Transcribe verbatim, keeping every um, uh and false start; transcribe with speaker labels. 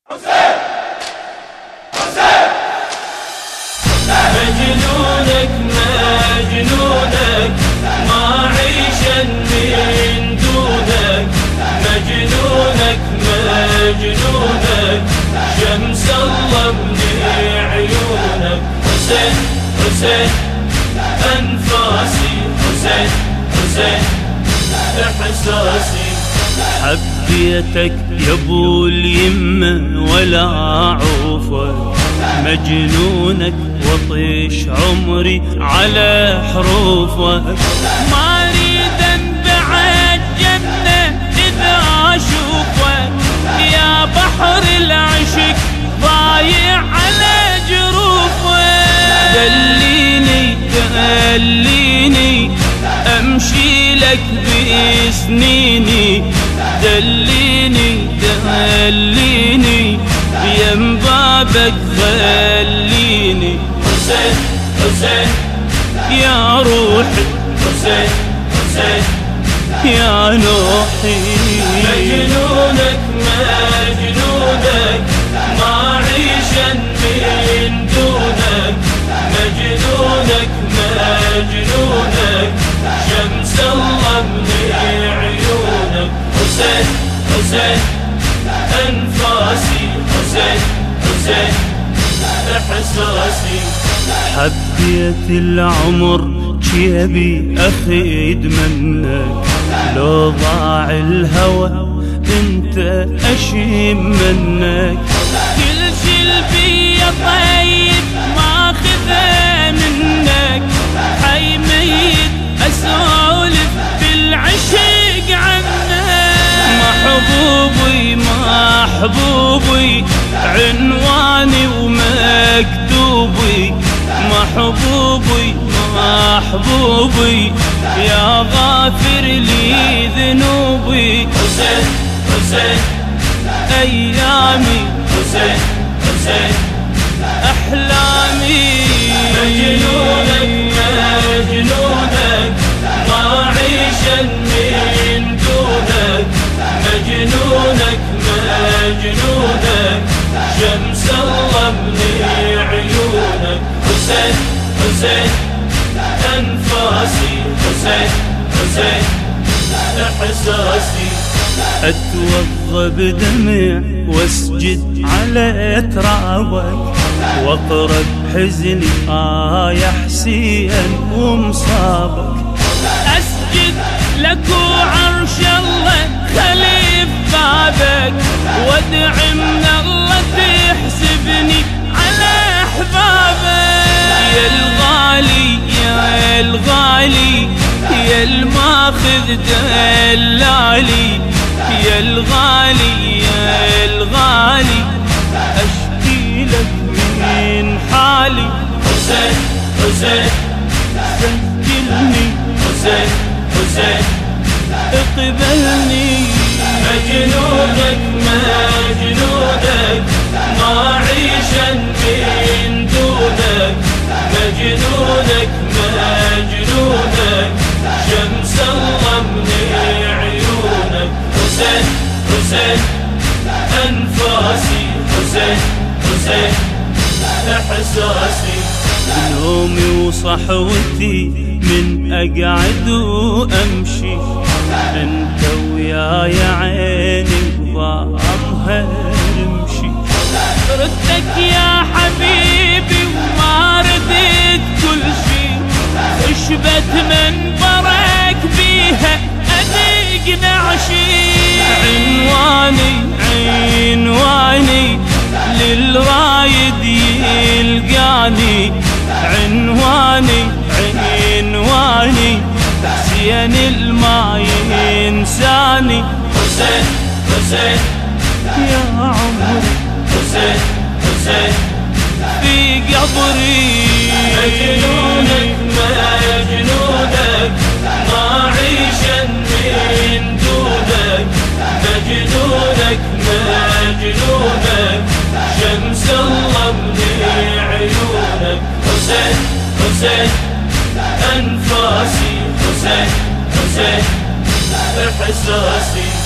Speaker 1: مجنونك مجنونك ما عيشا من دونك، مجنونك مجنونك شمس الله من عيونك. حسين حسين أنفاسي، حسين حسين إحساسي. حبيتك يا ابو اليمة ولا عوفك، مجنونك وطيش عمري على حروفك. ما اريد انبعد جنة اذا اشوفك، يا بحر العشق ضايع على جروفك. دليني دليني امشي لك بسنيني، دليني دليني يم بابك خليني. حسين حسين يا روحي، حسين حسين يا نوحي. مجنونك مجنونك ما عيشا من دونك، مجنونك مجنونك شمس الله من عيونك. حسين حسين أنفاسي، حسين حسين إحساسي. حبيت العمر جيبي أخيد منك، لو ضاع الهوى انت أشيم منك. كل شي البيا طيب ما خذه منك، حي ميت أسولف بالعشق عنك. محبوبي محبوبي عنواني ومكتوبي، محبوبي محبوبي يا غافر لي ذنوبي. حسين حسين أيامي، حسين حسين أحلامي. مجنونك مجنونك ما عيشا من دونك، مجنونك مجنونك شمس الله من عيونك. حسين حسين أنفاسي، حسين حسين إحساسي. أتوضى بدمع واسجد على ترابك، واقرب حزني آه يا حسين ومصابك. أسجد لك وعرش الله خليف بابك، وادعي من الله تحسبني على أحبابك. يا الغالي يا الغالي يا الماخذ دلالي، يا الغالي يا الغالي أشكي لك من حالي. حسين حسين سجلني، حسين حسين اقبلني. مجنونك مجنونك ما عيشا من دونك، مجنونك مجنونك شمس الله من عيونك. حسين حسين أنفاسي، حسين حسين إحساسي. نومي وصحوتي من أقعد وأمشي، أنت وياي عيني وضامها رمشي. ردك يا حبيبي وما رديت كل شي، خشبت منبرك بيها أدق نعشي. عنواني عنواني للرايد يلقاني، عنواني عنواني حسين الما ينساني. حسين حسين يا عمري، حسين حسين في قبري. مجنونك مجنونك ما عيشا من دونك، مجنونك مجنونك شمس الله من عيونك. حسين حسين أنفاسي، حسين حسين إحساسي.